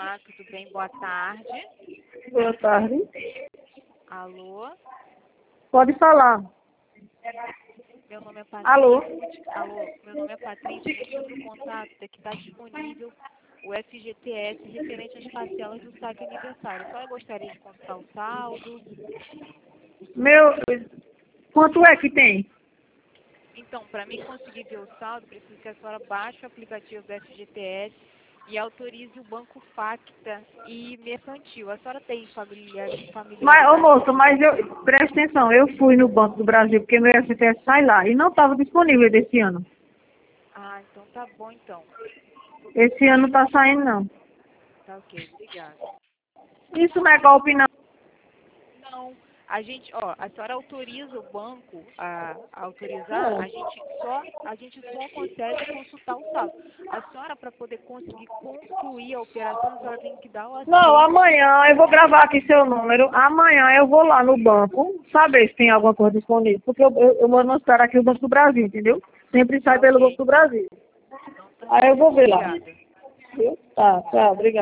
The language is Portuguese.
Olá, tudo bem? Boa tarde. Boa tarde. Alô? Pode falar. Meu nome é Patrícia. Alô? Alô, meu nome é Patrícia. O motivo do contato é que está disponível o FGTS referente às parcelas do saque aniversário. A senhora gostaria de consultar o saldo? Quanto é que tem? Então, para mim conseguir ver o saldo, preciso que a senhora baixe o aplicativo do FGTS e autorize o Banco Facta e Mercantil. A senhora tem Mas, ô familiaridade? moço, presta atenção, eu fui no Banco do Brasil, porque meu FGTS sai lá, e não estava disponível desse ano. Ah, então tá bom então. Esse ano não está saindo, não. Tá ok, obrigada. Isso não é golpe, não. Não, a senhora autoriza o banco a autorizar, Não, a gente só consegue consultar o saldo. A senhora, para poder conseguir concluir a operação, a senhora tem que dar o Não, aceite. amanhã eu vou gravar aqui seu número. Amanhã eu vou lá no banco, saber se tem alguma coisa disponível. Porque eu moro numa cidade aqui, o Banco do Brasil, entendeu? Sempre sai Tá pelo ok, Banco do então. Brasil. Então tá Aí eu certo. vou ver lá. Obrigada. Viu? Tá, obrigado.